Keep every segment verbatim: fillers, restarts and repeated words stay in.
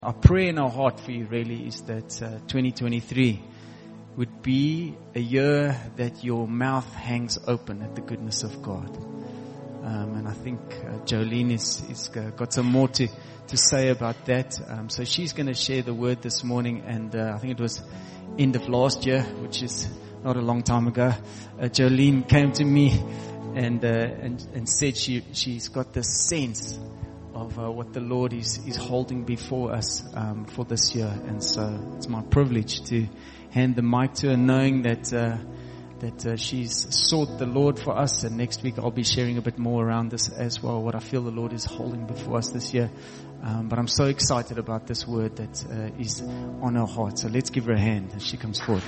Our prayer in our heart for you really is that uh, twenty twenty-three would be a year that your mouth hangs open at the goodness of God. Um, and I think uh, Jolene is, is uh, got some more to, to say about that. Um, so she's going to share the word this morning. And uh, I think it was end of last year, which is not a long time ago. Uh, Jolene came to me and, uh, and, and said she, she's got this sense of uh, what the Lord is, is holding before us um, for this year. And so it's my privilege to hand the mic to her, knowing that uh, that uh, she's sought the Lord for us. And next week I'll be sharing a bit more around this as well, what I feel the Lord is holding before us this year. Um, but I'm so excited about this word that uh, is on her heart. So let's give her a hand as she comes forward.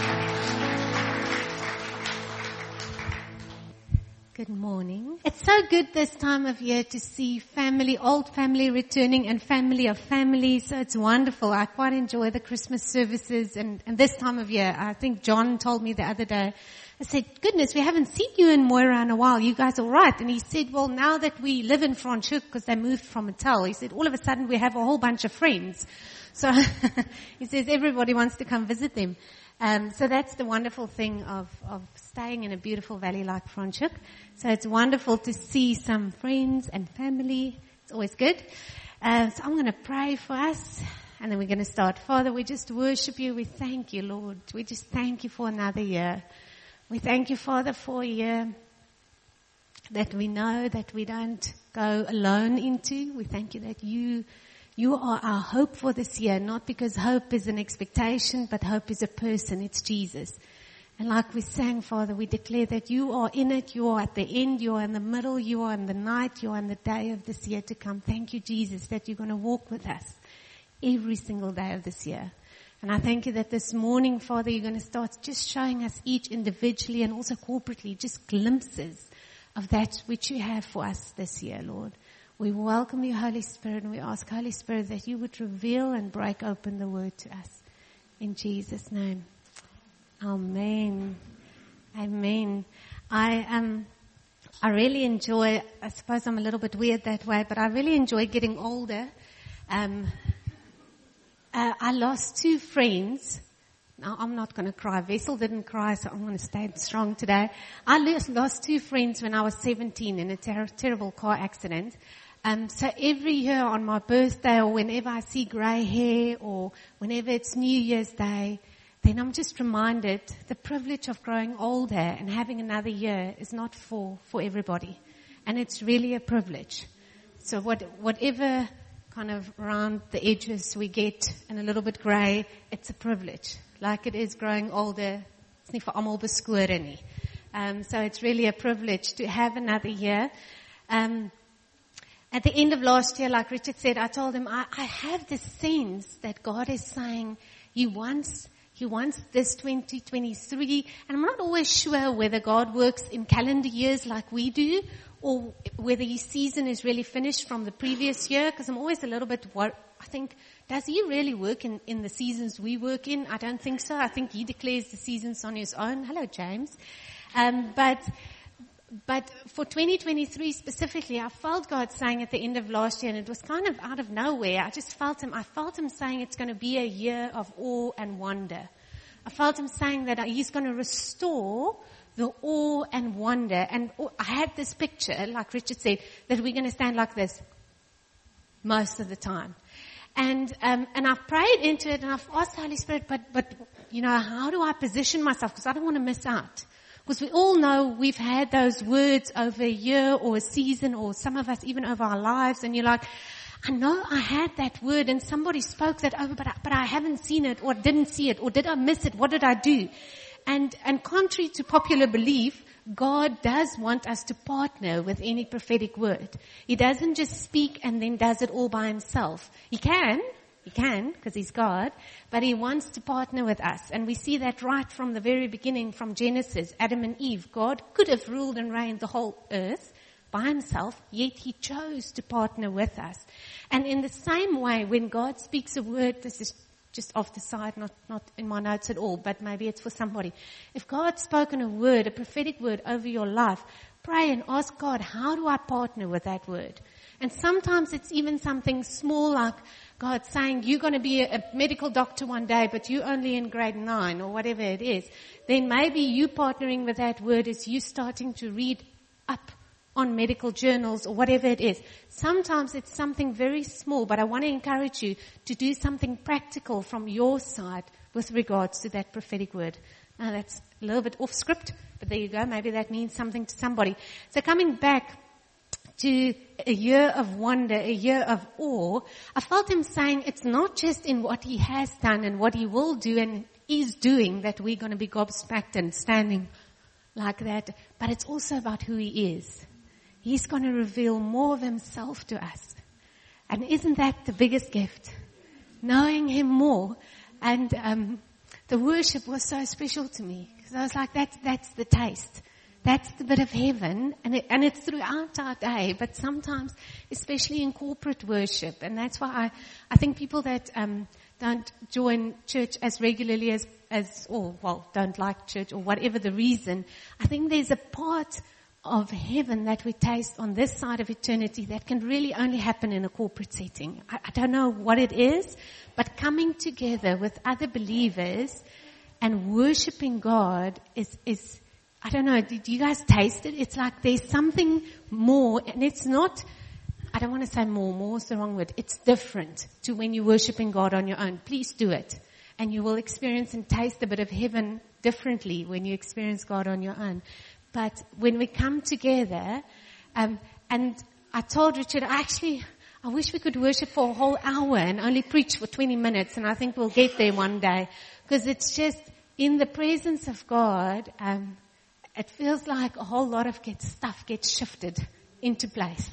Good morning. It's so good this time of year to see family, old family returning and family of families. So it's wonderful. I quite enjoy the Christmas services and, and this time of year. I think John told me the other day, I said, goodness, we haven't seen you in Moira in a while. You guys all right? And he said, well, now that we live in Franschhoek, because they moved from Natal, he said, all of a sudden we have a whole bunch of friends. So he says everybody wants to come visit them. Um, so that's the wonderful thing of, of staying in a beautiful valley like Franschhoek. So it's wonderful to see some friends and family. It's always good. Uh, so I'm going to pray for us, and then we're going to start. Father, we just worship you. We thank you, Lord. We just thank you for another year. We thank you, Father, for a year that we know that we don't go alone into. We thank you that you You are our hope for this year, not because hope is an expectation, but hope is a person. It's Jesus. And like we sang, Father, we declare that you are in it, you are at the end, you are in the middle, you are in the night, you are in the day of this year to come. Thank you, Jesus, that you're going to walk with us every single day of this year. And I thank you that this morning, Father, you're going to start just showing us each individually and also corporately just glimpses of that which you have for us this year, Lord. We welcome you, Holy Spirit, and we ask, Holy Spirit, that you would reveal and break open the word to us. In Jesus' name. Amen. Amen. I um, I really enjoy, I suppose I'm a little bit weird that way, but I really enjoy getting older. Um, uh, I lost two friends. Now, I'm not going to cry. Vessel didn't cry, so I'm going to stay strong today. I lost two friends when I was seventeen in a ter- terrible car accident. Um, so every year on my birthday or whenever I see grey hair or whenever it's New Year's Day, then I'm just reminded the privilege of growing older and having another year is not for, for everybody. And it's really a privilege. So what, whatever kind of around the edges we get and a little bit grey, it's a privilege. Like it is growing older. It's nie vir almal beskore nie. Um, so it's really a privilege to have another year. Um, At the end of last year, like Richard said, I told him, I, I have this sense that God is saying He wants, He wants this twenty twenty-three. And I'm not always sure whether God works in calendar years like we do, or whether His season is really finished from the previous year, because I'm always a little bit worried. I think, does He really work in, in the seasons we work in? I don't think so. I think He declares the seasons on His own. Hello, James. Um, but... But for twenty twenty-three specifically, I felt God saying at the end of last year, and it was kind of out of nowhere. I just felt Him, I felt Him saying it's going to be a year of awe and wonder. I felt Him saying that He's going to restore the awe and wonder. And I had this picture, like Richard said, that we're going to stand like this most of the time. And, um, and I've prayed into it and I've asked the Holy Spirit, but, but, you know, how do I position myself? Because I don't want to miss out. Because we all know we've had those words over a year or a season or some of us even over our lives, and you're like, I know I had that word and somebody spoke that over, but I, but I haven't seen it or didn't see it, or did I miss it? What did I do? And, and contrary to popular belief, God does want us to partner with any prophetic word. He doesn't just speak and then does it all by Himself. He can. He can, because He's God, but He wants to partner with us. And we see that right from the very beginning, from Genesis, Adam and Eve. God could have ruled and reigned the whole earth by Himself, yet He chose to partner with us. And in the same way, when God speaks a word, this is just off the side, not, not in my notes at all, but maybe it's for somebody. If God's spoken a word, a prophetic word over your life, pray and ask God, how do I partner with that word? And sometimes it's even something small like, God saying you're going to be a, a medical doctor one day, but you're only in grade nine or whatever it is, then maybe you partnering with that word is you starting to read up on medical journals or whatever it is. Sometimes it's something very small, but I want to encourage you to do something practical from your side with regards to that prophetic word. Now that's a little bit off script, but there you go. Maybe that means something to somebody. So coming back to a year of wonder, a year of awe, I felt him saying it's not just in what he has done and what he will do and is doing that we're going to be gobsmacked and standing like that, but it's also about who he is. He's going to reveal more of himself to us. And isn't that the biggest gift? Knowing him more. And um, the worship was so special to me. Because I was like, that's, that's the taste. That's the bit of heaven. And, it, and it's throughout our day. But sometimes, especially in corporate worship. And that's why I, I think people that um, don't join church as regularly as, as, or, well, don't like church or whatever the reason, I think there's a part of heaven that we taste on this side of eternity that can really only happen in a corporate setting. I, I don't know what it is, but coming together with other believers and worshiping God is, is, I don't know, did you guys taste it? It's like there's something more, and it's not, I don't want to say more, more is the wrong word. It's different to when you're worshiping God on your own. Please do it. And you will experience and taste a bit of heaven differently when you experience God on your own. But when we come together, um, and I told Richard, actually, I wish we could worship for a whole hour and only preach for twenty minutes, and I think we'll get there one day. Because it's just, in the presence of God, um, it feels like a whole lot of get, stuff gets shifted into place.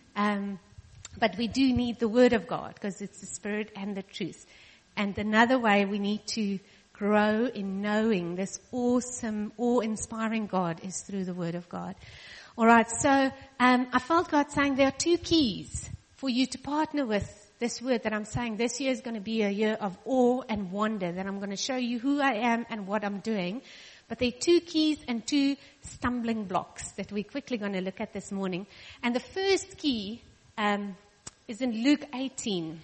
Um, but we do need the Word of God, because it's the Spirit and the truth. And another way we need to grow in knowing this awesome, awe-inspiring God is through the Word of God. All right, so um, I felt God saying there are two keys for you to partner with this word that I'm saying. This year is going to be a year of awe and wonder, that I'm going to show you who I am and what I'm doing. But there are two keys and two stumbling blocks that we're quickly going to look at this morning. And the first key um, is in Luke eighteen.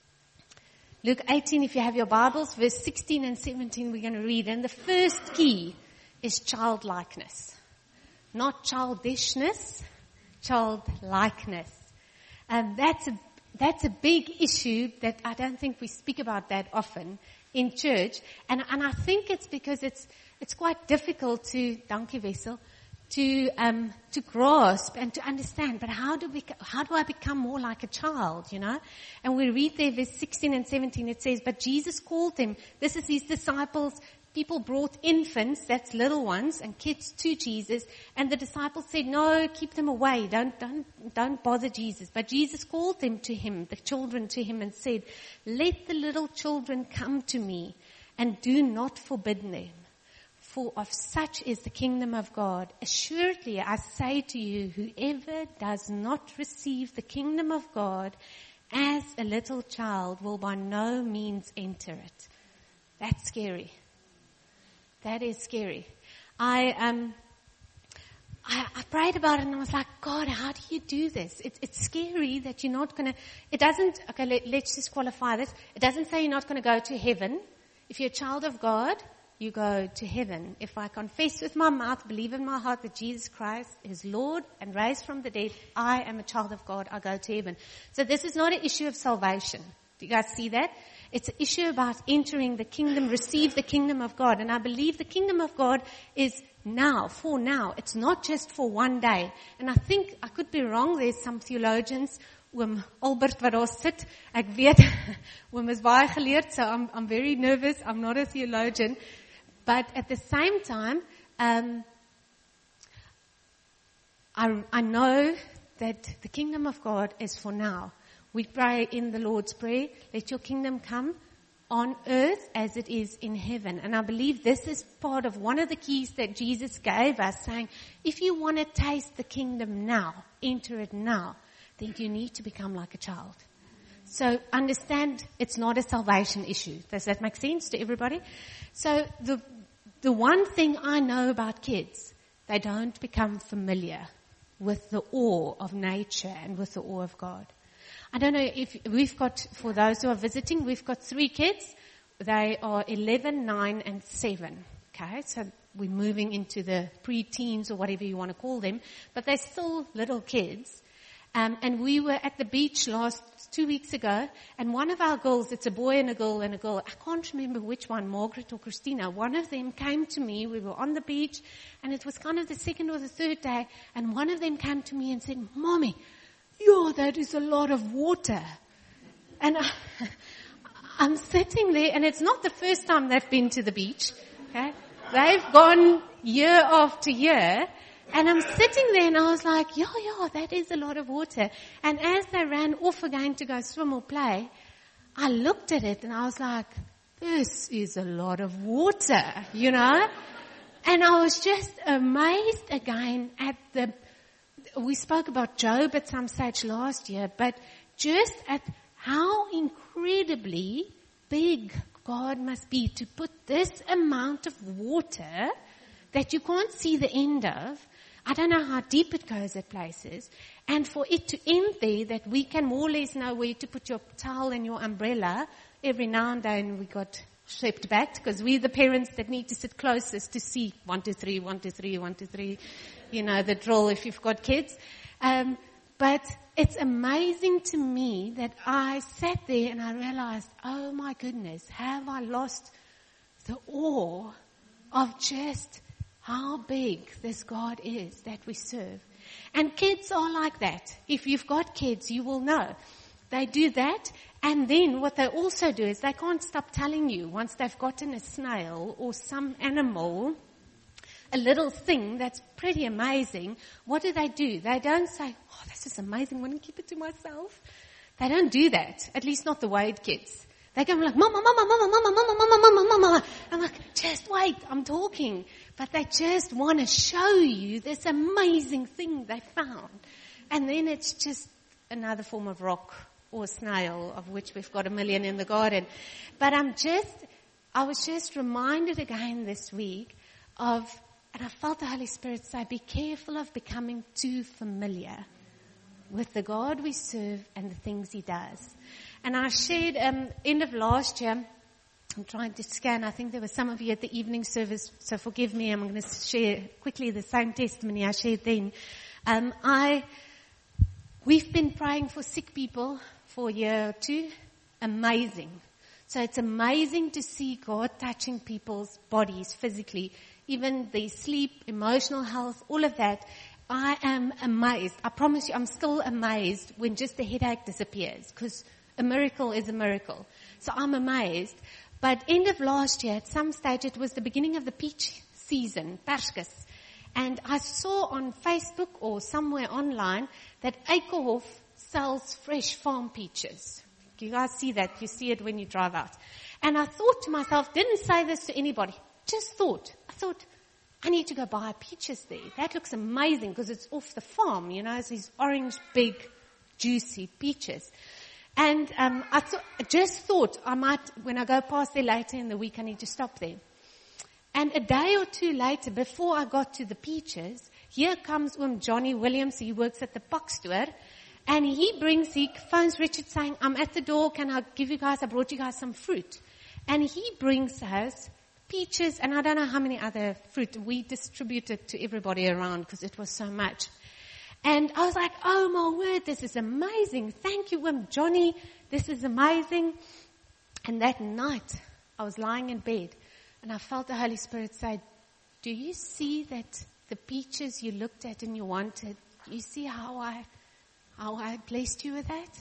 Luke eighteen, if you have your Bibles, verse sixteen and seventeen we're going to read. And the first key is childlikeness. Not childishness, childlikeness. And that's a, that's a big issue that I don't think we speak about that often in church. And, and I think it's because it's, it's quite difficult to, dankie Wessel, to, um, to grasp and to understand. But how do we, how do I become more like a child, you know? And we read there verse sixteen and seventeen, it says, but Jesus called them, this is his disciples, people brought infants, that's little ones, and kids to Jesus, and the disciples said, no, keep them away, don't, don't, don't bother Jesus. But Jesus called them to him, the children to him, and said, let the little children come to me, and do not forbid them. For of such is the kingdom of God. Assuredly, I say to you, whoever does not receive the kingdom of God as a little child will by no means enter it. That's scary. That is scary. I um, I, I prayed about it and I was like, God, how do you do this? It, it's scary that you're not going to, it doesn't, okay, let, let's just qualify this. It doesn't say you're not going to go to heaven. If you're a child of God, you go to heaven. If I confess with my mouth, believe in my heart that Jesus Christ is Lord and raised from the dead, I am a child of God, I go to heaven. So this is not an issue of salvation. Do you guys see that? It's an issue about entering the kingdom, receive the kingdom of God. And I believe the kingdom of God is now, for now. It's not just for one day. And I think, I could be wrong, there's some theologians, oom Albert wat daar sit, ek weet, oom is baie geleerd, so I'm, I'm very nervous, I'm not a theologian. But at the same time, um, I, I know that the kingdom of God is for now. We pray in the Lord's Prayer, let your kingdom come on earth as it is in heaven. And I believe this is part of one of the keys that Jesus gave us, saying, if you want to taste the kingdom now, enter it now, then you need to become like a child. So understand it's not a salvation issue. Does that make sense to everybody? So the the one thing I know about kids, they don't become familiar with the awe of nature and with the awe of God. I don't know if we've got, for those who are visiting, we've got three kids. They are eleven, nine, and seven. Okay, so we're moving into the pre-teens or whatever you want to call them, but they're still little kids. Um, and we were at the beach last two weeks ago, and one of our girls, it's a boy and a girl and a girl, I can't remember which one, Margaret or Christina, one of them came to me, we were on the beach, and it was kind of the second or the third day, and one of them came to me and said, Mommy, yo, that is a lot of water. And I, I'm sitting there, and it's not the first time they've been to the beach, okay? They've gone year after year, and I'm sitting there and I was like, yeah, yeah, that is a lot of water. And as they ran off again to go swim or play, I looked at it and I was like, this is a lot of water, you know? And I was just amazed again at the, we spoke about Job at some stage last year, but just at how incredibly big God must be to put this amount of water that you can't see the end of. I don't know how deep it goes at places. And for it to end there, that we can more or less know where to put your towel and your umbrella. Every now and then we got swept back because we're the parents that need to sit closest to see one, two, three, one, two, three, one, two, three. You know, the drill if you've got kids. Um, but it's amazing to me that I sat there and I realized, oh my goodness, have I lost the awe of just how big this God is that we serve. And kids are like that. If you've got kids, you will know. They do that, and then what they also do is they can't stop telling you once they've gotten a snail or some animal, a little thing that's pretty amazing, what do they do? They don't say, oh, this is amazing, I want to keep it to myself. They don't do that, at least not the Wade kids. They go like, mama, mama, mama, mama, mama, mama, mama, mama. I'm like, just wait, I'm talking. But they just want to show you this amazing thing they found. And then it's just another form of rock or snail, of which we've got a million in the garden. But I'm just, I was just reminded again this week of, and I felt the Holy Spirit say, be careful of becoming too familiar with the God we serve and the things He does. And I shared, um, end of last year, I'm trying to scan, I think there were some of you at the evening service, so forgive me, I'm going to share quickly the same testimony I shared then. Um, I, we've been praying for sick people for a year or two. Amazing. So it's amazing to see God touching people's bodies physically, even their sleep, emotional health, all of that. I am amazed. I promise you, I'm still amazed when just the headache disappears, because a miracle is a miracle. So I'm amazed. But end of last year, at some stage, it was the beginning of the peach season, Perskes. And I saw on Facebook or somewhere online that Eikhof sells fresh farm peaches. You guys see that? You see it when you drive out. And I thought to myself, didn't say this to anybody, just thought. I thought, I need to go buy peaches there. That looks amazing because it's off the farm, you know, it's these orange, big, juicy peaches. And um, I, th- I just thought I might, when I go past there later in the week, I need to stop there. And a day or two later, before I got to the peaches, here comes um, Johnny Williams. He works at the Pak store. And he brings, he phones Richard saying, I'm at the door, can I give you guys, I brought you guys some fruit. And he brings us peaches, and I don't know how many other fruit. We distributed to everybody around because it was so much. And I was like, oh my word, this is amazing. Thank you, Wim. Johnny, this is amazing. And that night, I was lying in bed, and I felt the Holy Spirit say, do you see that the peaches you looked at and you wanted, do you see how I, how I blessed you with that?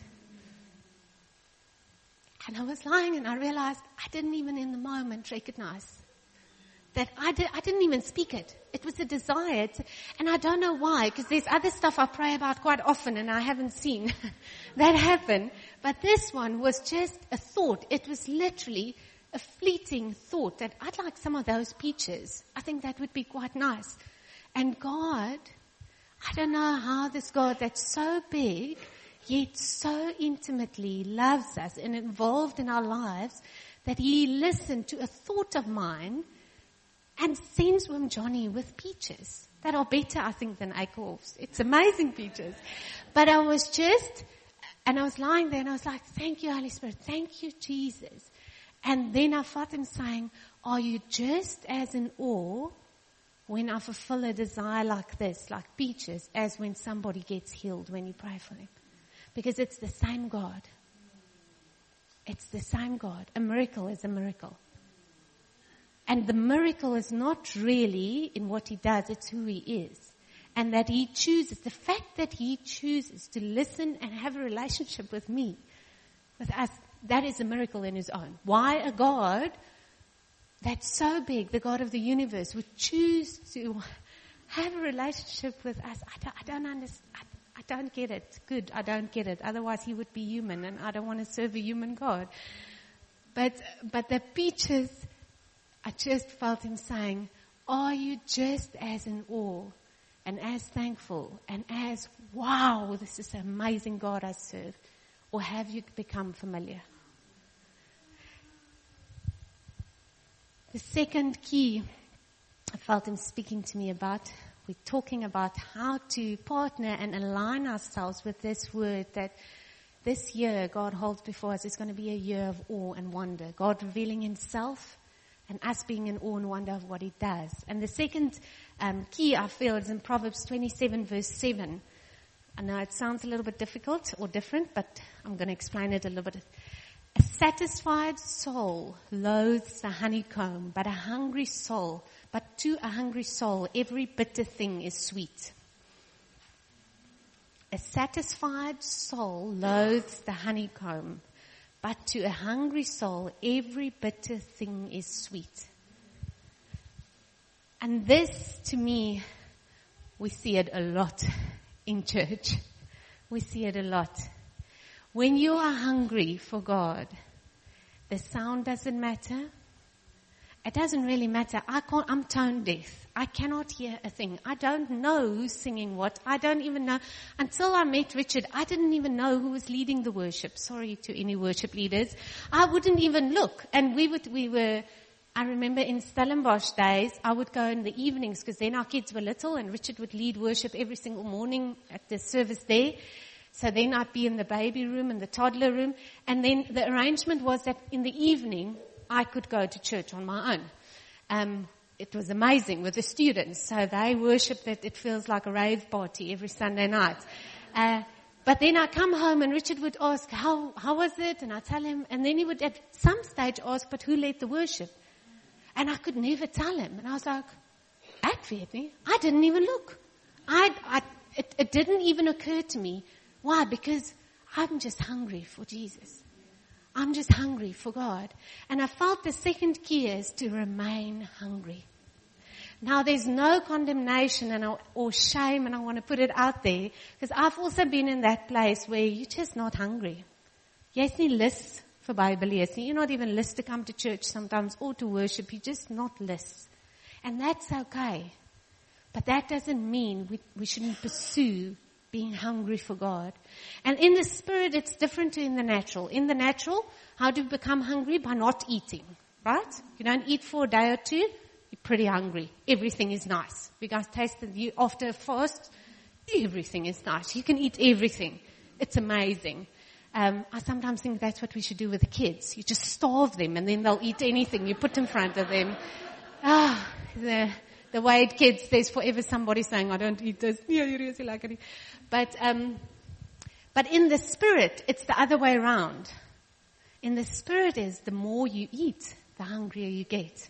And I was lying, and I realized I didn't even in the moment recognize that I, did, I didn't even speak it. It was a desire. To, and I don't know why, because there's other stuff I pray about quite often and I haven't seen that happen. But this one was just a thought. It was literally a fleeting thought that I'd like some of those peaches. I think that would be quite nice. And God, I don't know how this God that's so big, yet so intimately loves us and involved in our lives, that He listened to a thought of mine and sends Wim Johnny with peaches that are better, I think, than Eikhoff's. It's amazing peaches. But I was just And I was lying there and I was like, thank you, Holy Spirit. Thank you, Jesus. And then I felt him saying, are you just as in awe when I fulfill a desire like this, like Peaches, as when somebody gets healed when you pray for them? Because it's the same God. It's the same God. A miracle is a miracle. And the miracle is not really in what he does, it's who he is. And that he chooses, the fact that he chooses to listen and have a relationship with me, with us, that is a miracle in his own. Why a God that's so big, the God of the universe, would choose to have a relationship with us? I don't, I don't understand. I, I don't get it. Good, I don't get it. Otherwise he would be human, and I don't want to serve a human God. But, but the Peaches, I just felt him saying, are you just as in awe and as thankful and as, wow, this is an amazing God I serve? Or have you become familiar? The second key I felt him speaking to me about, we're talking about how to partner and align ourselves with this word that this year God holds before us is going to be a year of awe and wonder. God revealing himself and us being in awe and wonder of what he does. And the second um, key I feel is in Proverbs twenty-seven verse seven. I know it sounds a little bit difficult or different, but I'm going to explain it a little bit. A satisfied soul loathes the honeycomb, but a hungry soul, but to a hungry soul, every bitter thing is sweet. A satisfied soul loathes the honeycomb, but to a hungry soul, every bitter thing is sweet. And this, to me, we see it a lot in church. We see it a lot. When you are hungry for God, the sound doesn't matter. It doesn't really matter. I can't, I'm tone deaf. I cannot hear a thing. I don't know who's singing what. I don't even know. Until I met Richard, I didn't even know who was leading the worship. Sorry to any worship leaders. I wouldn't even look. And we would, we were, I remember in Stellenbosch days, I would go in the evenings because then our kids were little and Richard would lead worship every single morning at the service there. So then I'd be in the baby room and the toddler room. And then the arrangement was that in the evening, I could go to church on my own. Um, it was amazing with the students. So they worship that it feels like a rave party every Sunday night. Uh, but then I come home and Richard would ask, how, how was it? And I tell him, and then he would at some stage ask, but who led the worship? And I could never tell him. And I was like, ek weet nie. I didn't even look. I, I, it, it didn't even occur to me. Why? Because I'm just hungry for Jesus. I'm just hungry for God. And I felt the second key is to remain hungry. Now there's no condemnation and or shame, and I want to put it out there, because I've also been in that place where you're just not hungry. Jy's nie lus vir Bybel lees nie. You're not even lus to come to church sometimes or to worship. You're just not lus. And that's okay. But that doesn't mean we, we shouldn't pursue being hungry for God. And in the spirit, it's different to in the natural. In the natural, how do you become hungry? By not eating, right? You don't eat for a day or two, you're pretty hungry. Everything is nice. You guys tasted you after a fast, everything is nice. You can eat everything. It's amazing. Um, I sometimes think that's what we should do with the kids. You just starve them and then they'll eat anything you put in front of them. Ah, the The Wade kids, there's forever somebody saying, I don't eat this. Yeah, you really like it. But, um, but in the spirit, it's the other way around. In the spirit is the more you eat, the hungrier you get.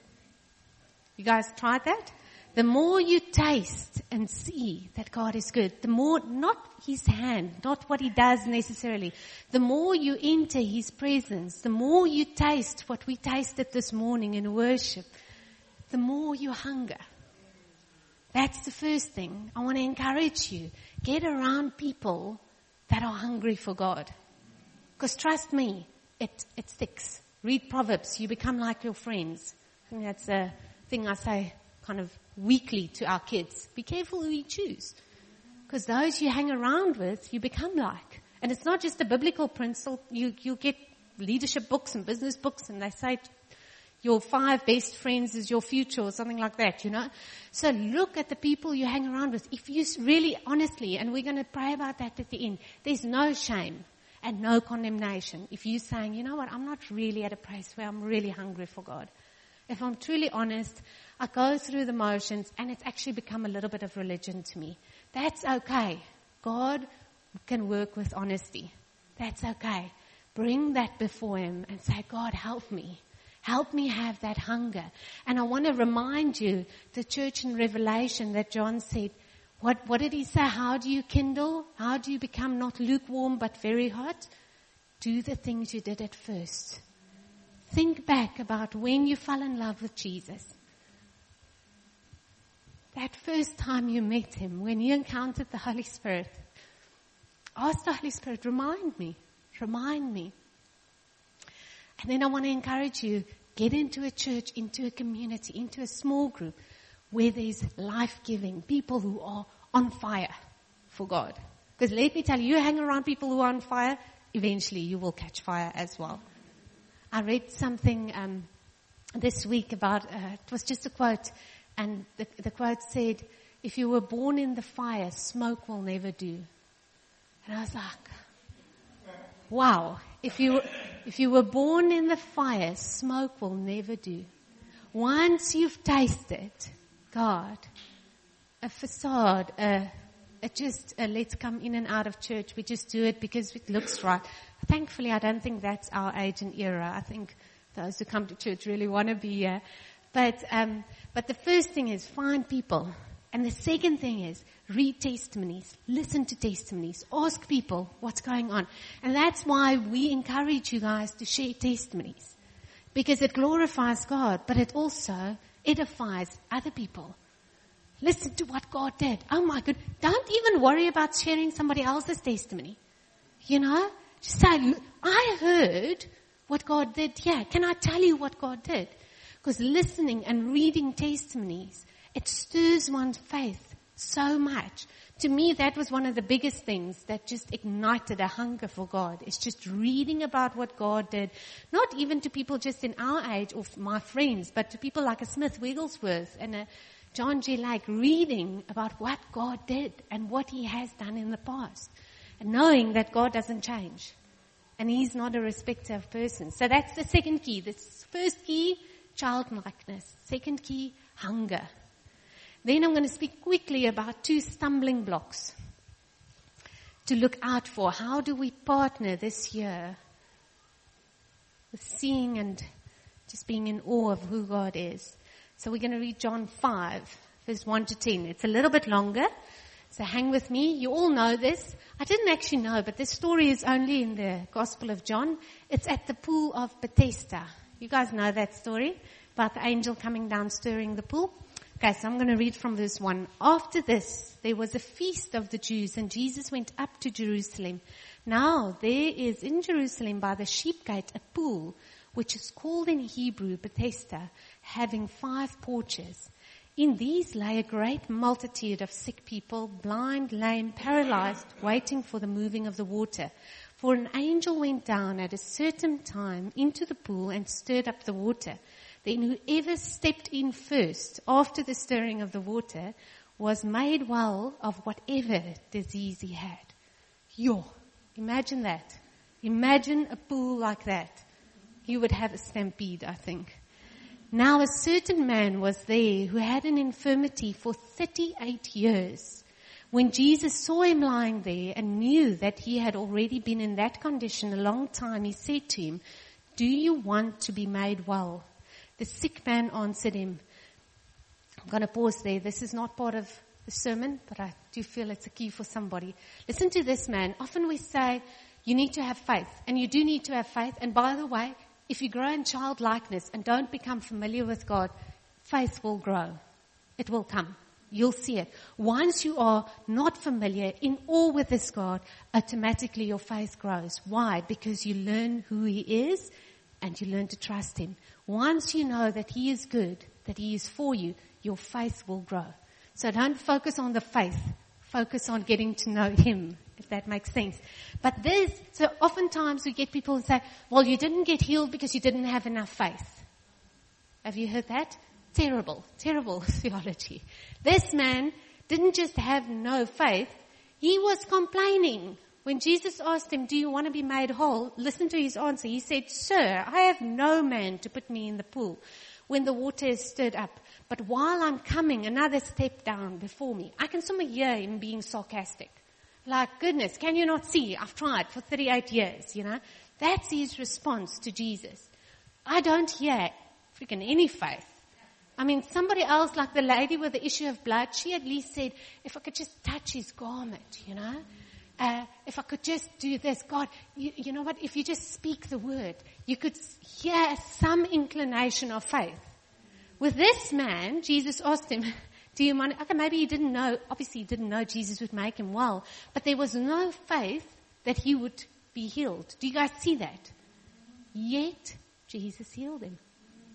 You guys tried that? The more you taste and see that God is good, the more, not his hand, not what he does necessarily, the more you enter his presence, the more you taste what we tasted this morning in worship, the more you hunger. That's the first thing. I want to encourage you. Get around people that are hungry for God. Because trust me, it, it sticks. Read Proverbs. You become like your friends. I think that's a thing I say kind of weekly to our kids. Be careful who you choose. Because those you hang around with, you become like. And it's not just a biblical principle. You, you get leadership books and business books and they say your five best friends is your future or something like that, you know. So look at the people you hang around with. If you really, honestly, and we're going to pray about that at the end, there's no shame. and no condemnation. If you're saying, you know what, I'm not really at a place where I'm really hungry for God. If I'm truly honest, I go through the motions and it's actually become a little bit of religion to me. That's okay. God can work with honesty. That's okay. Bring that before Him and say, God, help me. Help me have that hunger. And I want to remind you, the church in Revelation that John said, what, what did he say? How do you kindle? How do you become not lukewarm but very hot? Do the things you did at first. Think back about when you fell in love with Jesus. That first time you met Him, when you encountered the Holy Spirit. Ask the Holy Spirit, remind me, remind me. And then I want to encourage you, get into a church, into a community, into a small group where there's life-giving, people who are on fire for God. Because let me tell you, you hang around people who are on fire, eventually you will catch fire as well. I read something um, this week about, uh, it was just a quote, and the, the quote said, if you were born in the fire, smoke will never do. And I was like, wow, if you, if you were born in the fire, smoke will never do. Once you've tasted God, a facade, a, a just a let's come in and out of church, we just do it because it looks right. Thankfully, I don't think that's our age and era. I think those who come to church really want to be here. But, um, but the first thing is find people. And the second thing is read testimonies, listen to testimonies, ask people what's going on. And that's why we encourage you guys to share testimonies. Because it glorifies God, but it also edifies other people. Listen to what God did. Oh my God. Don't even worry about sharing somebody else's testimony. You know? Just say, I heard what God did here. Can I tell you what God did? Because listening and reading testimonies, it stirs one's faith so much. To me, that was one of the biggest things that just ignited a hunger for God. It's just reading about what God did. Not even to people just in our age or my friends, but to people like a Smith Wigglesworth and a John G. Lake, reading about what God did and what He has done in the past. And knowing that God doesn't change. And He's not a respecter of persons. So that's the second key. The first key, childlikeness. Second key, hunger. Then I'm going to speak quickly about two stumbling blocks to look out for. How do we partner this year with seeing and just being in awe of who God is? So we're going to read John five, verse one to ten. It's a little bit longer, so hang with me. You all know this. I didn't actually know, but this story is only in the Gospel of John. It's at the pool of Bethesda. You guys know that story about the angel coming down stirring the pool? Okay, so I'm going to read from verse one. After this, there was a feast of the Jews, and Jesus went up to Jerusalem. Now, there is in Jerusalem by the sheep gate a pool, which is called in Hebrew Bethesda, having five porches. In these lay a great multitude of sick people, blind, lame, paralyzed, waiting for the moving of the water. For an angel went down at a certain time into the pool and stirred up the water. Then whoever stepped in first after the stirring of the water was made well of whatever disease he had. Yo, imagine that. Imagine a pool like that. You would have a stampede, I think. Now a certain man was there who had an infirmity for thirty-eight years. When Jesus saw him lying there and knew that he had already been in that condition a long time, he said to him, "Do you want to be made well?" The sick man answered him. I'm going to pause there. This is not part of the sermon, but I do feel it's a key for somebody. Listen to this man. Often we say, you need to have faith, and you do need to have faith. And by the way, if you grow in childlikeness and don't become familiar with God, faith will grow. It will come. You'll see it. Once you are not familiar, in awe with this God, automatically your faith grows. Why? Because you learn who He is and you learn to trust Him. Once you know that He is good, that He is for you, your faith will grow. So don't focus on the faith. Focus on getting to know Him, if that makes sense. But this, so oftentimes we get people who say, well, you didn't get healed because you didn't have enough faith. Have you heard that? Terrible, terrible theology. This man didn't just have no faith, he was complaining. When Jesus asked him, do you want to be made whole? Listen to his answer. He said, sir, I have no man to put me in the pool when the water is stirred up. But while I'm coming, another step down before me. I can somehow hear him being sarcastic. Like, goodness, can you not see? I've tried for thirty-eight years, you know. That's his response to Jesus. I don't hear freaking any faith. I mean, somebody else, like the lady with the issue of blood, she at least said, if I could just touch his garment, you know. Uh, if I could just do this, God, you, you know what, if you just speak the word, you could hear some inclination of faith. With this man, Jesus asked him, do you mind? Okay, maybe he didn't know, obviously he didn't know Jesus would make him well, but there was no faith that he would be healed. Do you guys see that? Yet, Jesus healed him.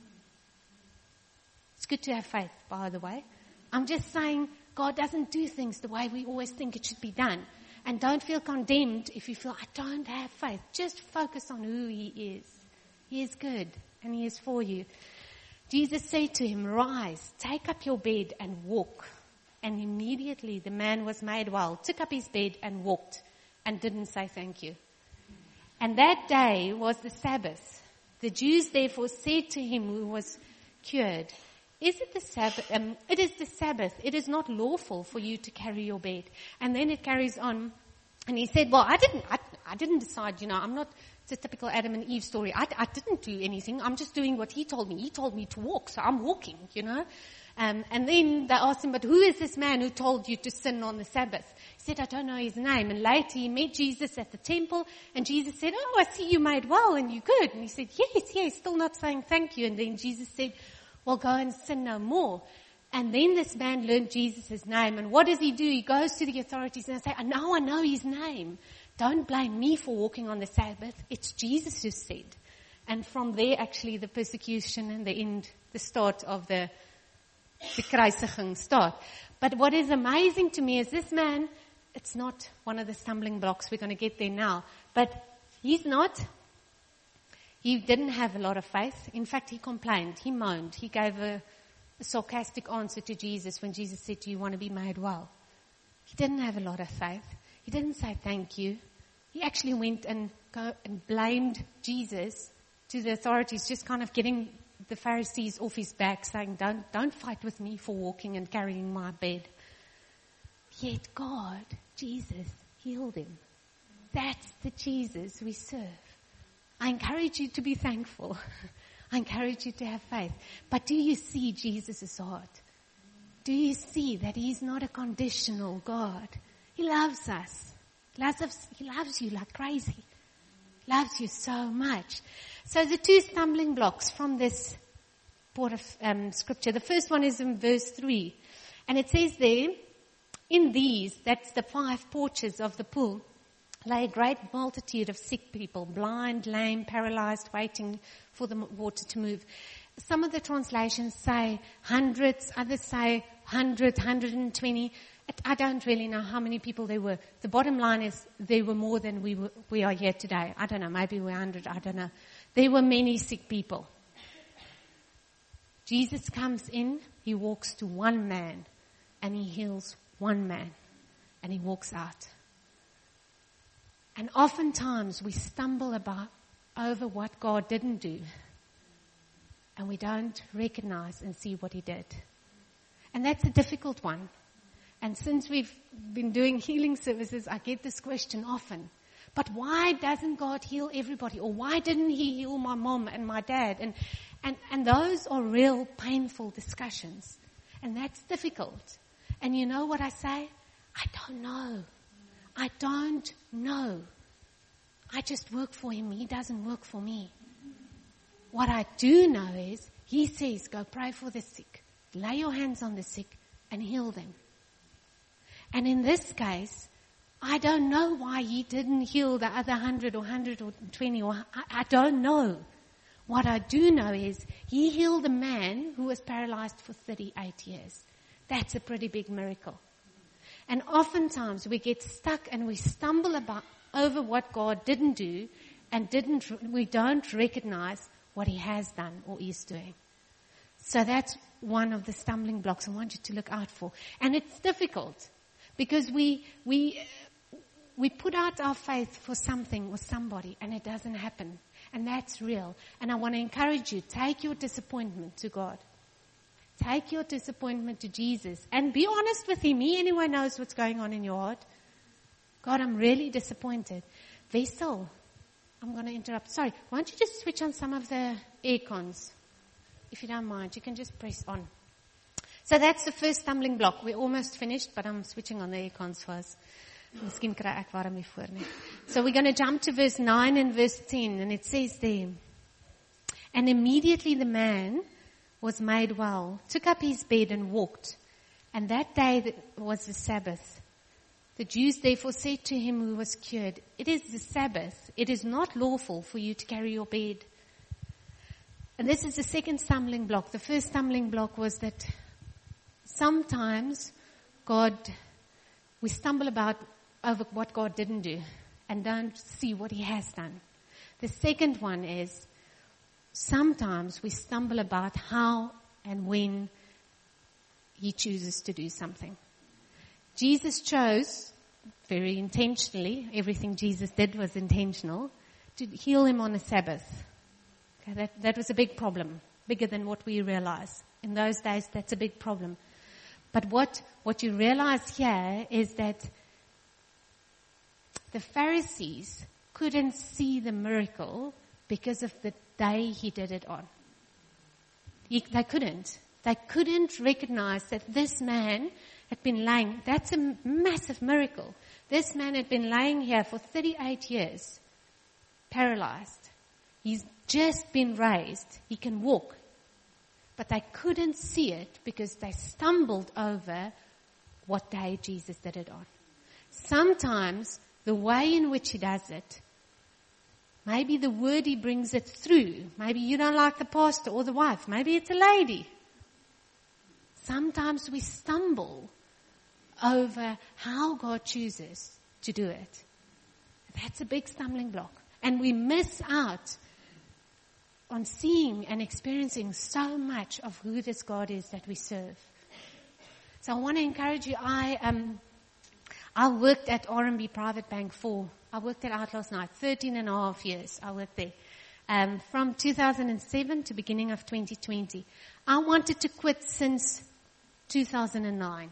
It's good to have faith, by the way. I'm just saying God doesn't do things the way we always think it should be done. And don't feel condemned if you feel, I don't have faith. Just focus on who he is. He is good and he is for you. Jesus said to him, rise, take up your bed and walk. And immediately the man was made well, took up his bed and walked and didn't say thank you. And that day was the Sabbath. The Jews therefore said to him who was cured, Is it the Sabbath? Um, it is the Sabbath. It is not lawful for you to carry your bed. And then it carries on. And he said, well, I didn't, I, I didn't decide, you know, I'm not, it's a typical Adam and Eve story. I, I didn't do anything. I'm just doing what he told me. He told me to walk, so I'm walking, you know. Um, and then they asked him, but who is this man who told you to sin on the Sabbath? He said, I don't know his name. And later he met Jesus at the temple, and Jesus said, oh, I see you made well and you're good. And he said, yes, yes, still not saying thank you. And then Jesus said, well, go and sin no more. And then this man learned Jesus' name. And what does he do? He goes to the authorities and say, oh, now I know his name. Don't blame me for walking on the Sabbath. It's Jesus who said. And from there, actually, the persecution and the end, the start of the, the kruisiging start. But what is amazing to me is this man, it's not one of the stumbling blocks. We're going to get there now. But he's not. He didn't have a lot of faith. In fact, he complained. He moaned. He gave a, a sarcastic answer to Jesus when Jesus said, do you want to be made well? He didn't have a lot of faith. He didn't say thank you. He actually went and go and blamed Jesus to the authorities, just kind of getting the Pharisees off his back, saying, don't, don't fight with me for walking and carrying my bed. Yet God, Jesus, healed him. That's the Jesus we serve. I encourage you to be thankful. I encourage you to have faith. But do you see Jesus' heart? Do you see that he's not a conditional God? He loves us. He loves us. He loves you like crazy. He loves you so much. So the two stumbling blocks from this part of um, scripture. The first one is in verse three. And it says there, in these, that's the five porches of the pool, lay a great multitude of sick people, blind, lame, paralyzed, waiting for the water to move. Some of the translations say hundreds, others say hundred, hundred and twenty. I don't really know how many people there were. The bottom line is there were more than we were, we are here today. I don't know, maybe we're hundred, I don't know. There were many sick people. Jesus comes in, he walks to one man, and he heals one man, and he walks out. And oftentimes we stumble about over what God didn't do. And we don't recognize and see what he did. And that's a difficult one. And since we've been doing healing services, I get this question often. But why doesn't God heal everybody? Or why didn't he heal my mom and my dad? And, and, and those are real painful discussions. And that's difficult. And you know what I say? I don't know. I don't know. I just work for him. He doesn't work for me. What I do know is he says, go pray for the sick. Lay your hands on the sick and heal them. And in this case, I don't know why he didn't heal the other hundred or hundred or twenty. Or I, I don't know. What I do know is he healed a man who was paralyzed for thirty-eight years. That's a pretty big miracle. And oftentimes we get stuck and we stumble about over what God didn't do and didn't, we don't recognize what he has done or is doing. So that's one of the stumbling blocks I want you to look out for. And it's difficult because we, we, we put out our faith for something or somebody and it doesn't happen. And that's real. And I want to encourage you, take your disappointment to God. Take your disappointment to Jesus and be honest with Him. He anyway knows what's going on in your heart. God, I'm really disappointed. Vessel, I'm going to interrupt. Sorry, why don't you just switch on some of the air cons? If you don't mind, you can just press on. So that's the first stumbling block. We're almost finished, but I'm switching on the air cons first. Miskien kry ek warm hier voor nie. So we're going to jump to verse nine and verse ten, and it says there, and immediately the man was made well, took up his bed and walked. And that day was the Sabbath. The Jews therefore said to him who was cured, it is the Sabbath. It is not lawful for you to carry your bed. And this is the second stumbling block. The first stumbling block was that sometimes God, we stumble about over what God didn't do and don't see what He has done. The second one is sometimes we stumble about how and when He chooses to do something. Jesus chose, very intentionally, everything Jesus did was intentional, to heal him on the Sabbath. Okay, that, that was a big problem, bigger than what we realize. In those days, that's a big problem. But what, what you realize here is that the Pharisees couldn't see the miracle because of the day He did it on. He, they couldn't. They couldn't recognize that this man had been lying. That's a massive miracle. This man had been lying here for thirty-eight years, paralyzed. He's just been raised. He can walk. But they couldn't see it because they stumbled over what day Jesus did it on. Sometimes the way in which He does it, maybe the word He brings it through. Maybe you don't like the pastor or the wife. Maybe it's a lady. Sometimes we stumble over how God chooses to do it. That's a big stumbling block. And we miss out on seeing and experiencing so much of who this God is that we serve. So I want to encourage you. I um, I worked at R and B Private Bank for, I worked at out last night, thirteen and a half years I worked there. Um, from two thousand seven to beginning of twenty twenty. I wanted to quit since two thousand nine.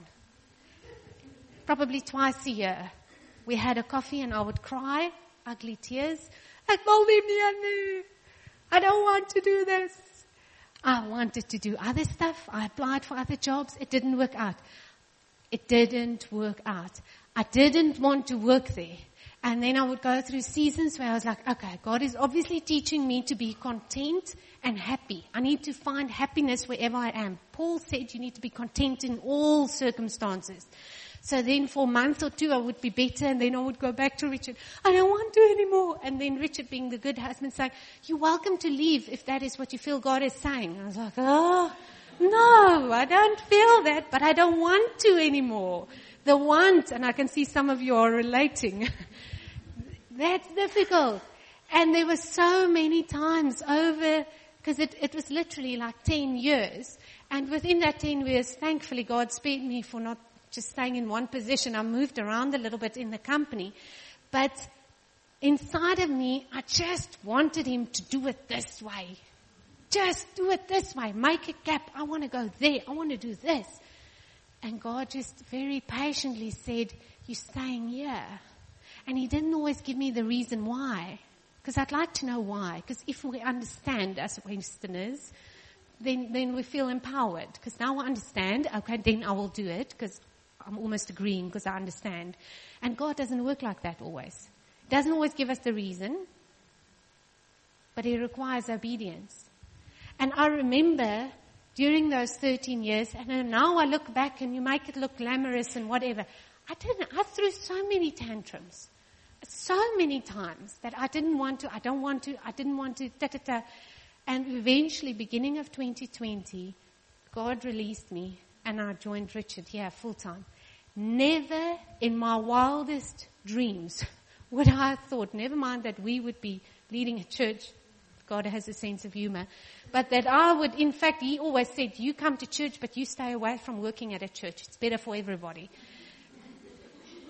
Probably twice a year. We had a coffee and I would cry, ugly tears. Ek wil nie meer nie. I don't want to do this. I wanted to do other stuff. I applied for other jobs. It didn't work out. It didn't work out. I didn't want to work there. And then I would go through seasons where I was like, okay, God is obviously teaching me to be content and happy. I need to find happiness wherever I am. Paul said you need to be content in all circumstances. So then for a month or two I would be better, and then I would go back to Richard. I don't want to anymore. And then Richard, being the good husband, saying, you're welcome to leave if that is what you feel God is saying. I was like, oh, no, I don't feel that, but I don't want to anymore. The want, and I can see some of you are relating. That's difficult. And there were so many times over, because it, it was literally like ten years. And within that ten years, thankfully, God spared me for not just staying in one position. I moved around a little bit in the company. But inside of me, I just wanted Him to do it this way. Just do it this way. Make a gap. I want to go there. I want to do this. And God just very patiently said, you're staying here. And He didn't always give me the reason why. Because I'd like to know why. Because if we understand as Westerners, then, then we feel empowered. Because now I understand, okay, then I will do it. Because I'm almost agreeing because I understand. And God doesn't work like that always. He doesn't always give us the reason. But He requires obedience. And I remember during those thirteen years, and now I look back and you make it look glamorous and whatever. I didn't, I threw so many tantrums. So many times that I didn't want to, I don't want to, I didn't want to, ta ta ta. And eventually, beginning of twenty twenty, God released me and I joined Richard here full time. Never in my wildest dreams would I have thought, never mind that we would be leading a church. God has a sense of humor. But that I would, in fact, He always said, you come to church, but you stay away from working at a church. It's better for everybody.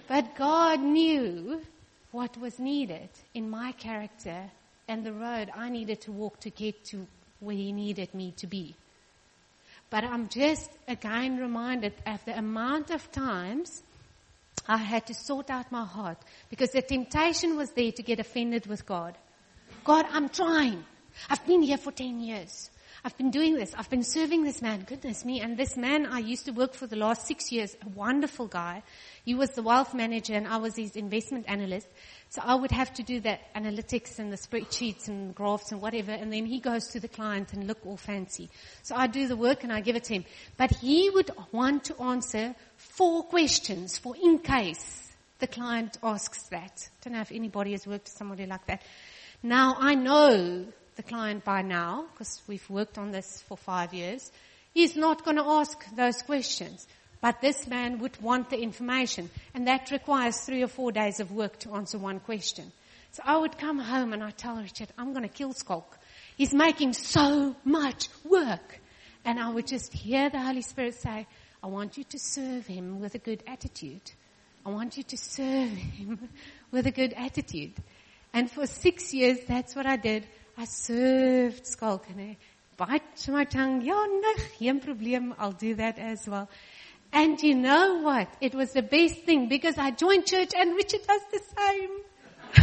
But God knew what was needed in my character and the road I needed to walk to get to where He needed me to be. But I'm just again reminded of the amount of times I had to sort out my heart, because the temptation was there to get offended with God. God, I'm trying. I've been here for ten years. I've been doing this. I've been serving this man. Goodness me. And this man I used to work for the last six years, a wonderful guy. He was the wealth manager and I was his investment analyst. So I would have to do the analytics and the spreadsheets and graphs and whatever. And then he goes to the client and look all fancy. So I do the work and I give it to him. But he would want to answer four questions for in case the client asks that. I don't know if anybody has worked with somebody like that. Now I know the client by now, because we've worked on this for five years, he's not going to ask those questions. But this man would want the information, and that requires three or four days of work to answer one question. So I would come home and I'd tell Richard, I'm going to kill Skulk. He's making so much work. And I would just hear the Holy Spirit say, I want you to serve him with a good attitude. I want you to serve him with a good attitude. And for six years, that's what I did. I served Skulk and I bite my tongue. Ja, no, geen probleem. I'll do that as well. And you know what? It was the best thing because I joined church and Richard does the same.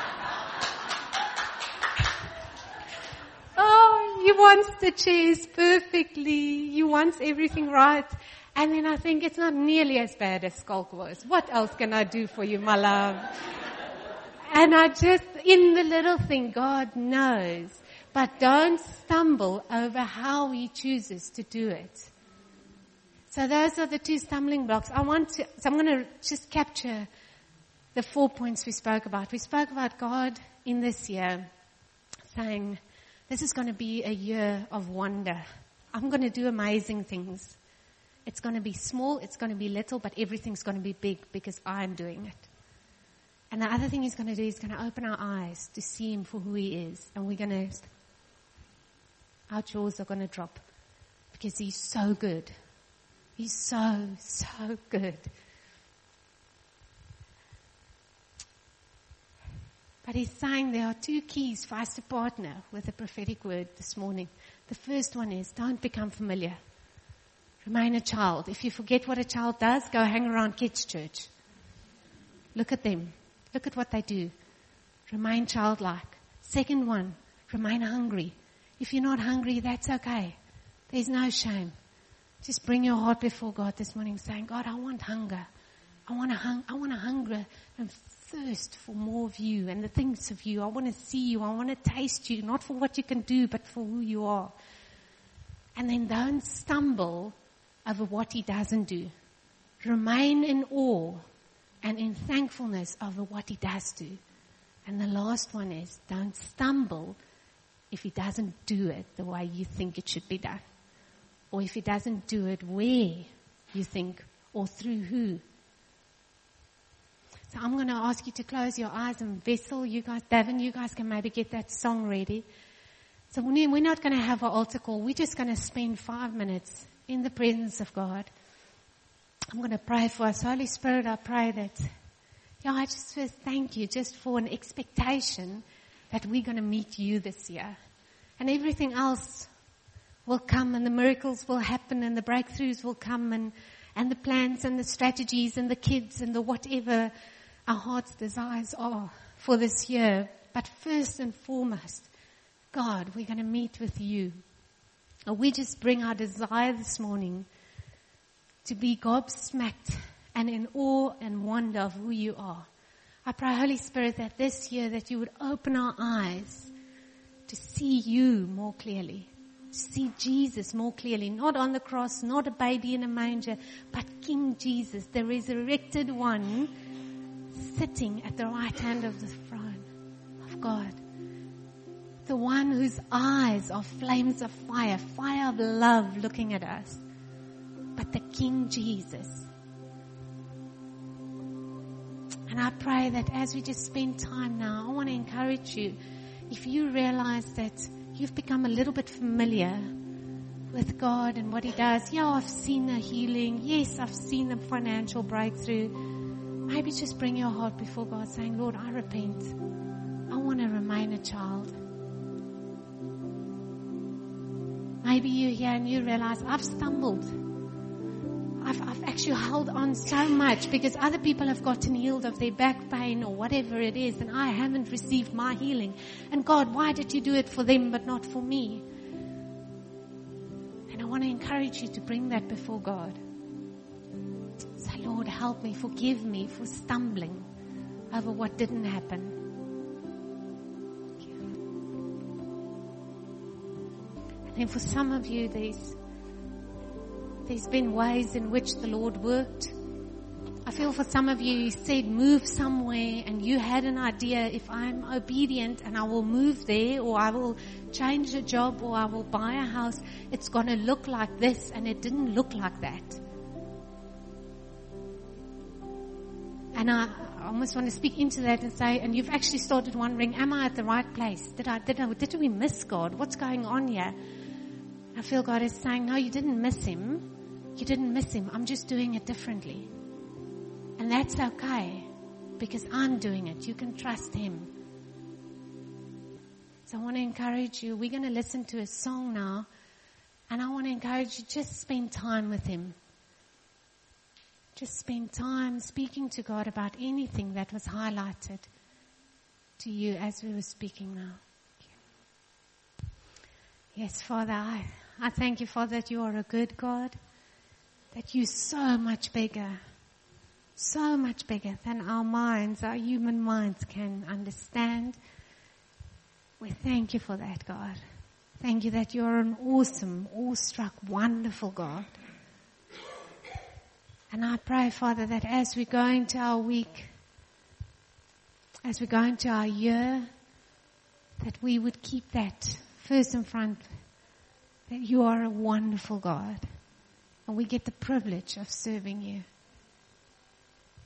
Oh, he wants the chairs perfectly. He wants everything right. And then I think it's not nearly as bad as Skulk was. What else can I do for you, my love? And I just, in the little thing, God knows. But don't stumble over how He chooses to do it. So those are the two stumbling blocks. I want to, so I'm going to just capture the four points we spoke about. We spoke about God in this year saying, this is going to be a year of wonder. I'm going to do amazing things. It's going to be small, it's going to be little, but everything's going to be big because I'm doing it. And the other thing He's going to do, He's going to open our eyes to see Him for who He is. And we're going to, our jaws are going to drop because He's so good. He's so, so good. But He's saying there are two keys for us to partner with the prophetic word this morning. The first one is don't become familiar. Remain a child. If you forget what a child does, go hang around kids' church. Look at them. Look at what they do. Remain childlike. Second one, remain hungry. If you're not hungry, that's okay. There's no shame. Just bring your heart before God this morning saying, God, I want hunger. I want to hung- I want to hunger and thirst for more of you and the things of you. I want to see you. I want to taste you, not for what you can do, but for who you are. And then don't stumble over what He doesn't do. Remain in awe and in thankfulness over what He does do. And the last one is, don't stumble if He doesn't do it the way you think it should be done. Or if He doesn't do it where you think, or through who. So I'm going to ask you to close your eyes, and Vessel, you guys, Davin, you guys can maybe get that song ready. So we're not going to have an altar call. We're just going to spend five minutes in the presence of God. I'm going to pray for us. Holy Spirit, I pray that, yeah, I just first thank you just for an expectation that we're going to meet you this year. And everything else will come and the miracles will happen and the breakthroughs will come and, and the plans and the strategies and the kids and the whatever our heart's desires are for this year. But first and foremost, God, we're going to meet with you. And we just bring our desire this morning to be gobsmacked and in awe and wonder of who you are. I pray, Holy Spirit, that this year that you would open our eyes to see you more clearly, to see Jesus more clearly, not on the cross, not a baby in a manger, but King Jesus, the resurrected one, sitting at the right hand of the throne of God. The one whose eyes are flames of fire, fire of love looking at us. But the King Jesus. And I pray that as we just spend time now, I want to encourage you, if you realize that you've become a little bit familiar with God and what He does. Yeah, I've seen a healing. Yes, I've seen a financial breakthrough. maybe just bring your heart before God saying, Lord, I repent. I want to remain a child. Maybe you're here and you realize I've stumbled. I've, I've actually held on so much because other people have gotten healed of their back pain or whatever it is, and I haven't received my healing. And God, why did you do it for them but not for me? And I want to encourage you to bring that before God. Say, Lord, help me, forgive me for stumbling over what didn't happen. And then for some of you, there's There's been ways in which the Lord worked. I feel for some of you, He said, move somewhere, and you had an idea, if I'm obedient and I will move there, or I will change a job, or I will buy a house, it's going to look like this, and it didn't look like that. And I almost want to speak into that and say, and you've actually started wondering, am I at the right place? Did I, did I, did we miss God? What's going on here? I feel God is saying, no, you didn't miss Him. You didn't miss Him. I'm just doing it differently. And that's okay, because I'm doing it. You can trust Him. So I want to encourage you. We're going to listen to a song now. And I want to encourage you, just spend time with Him. Just spend time speaking to God about anything that was highlighted to you as we were speaking now. Yes, Father, I, I thank you, Father, that you are a good God, that you're so much bigger, so much bigger than our minds, our human minds can understand. We thank you for that, God. Thank you that you're an awesome, awestruck, wonderful God. And I pray, Father, that as we go into our week, as we go into our year, that we would keep that first in front, that you are a wonderful God. And we get the privilege of serving you.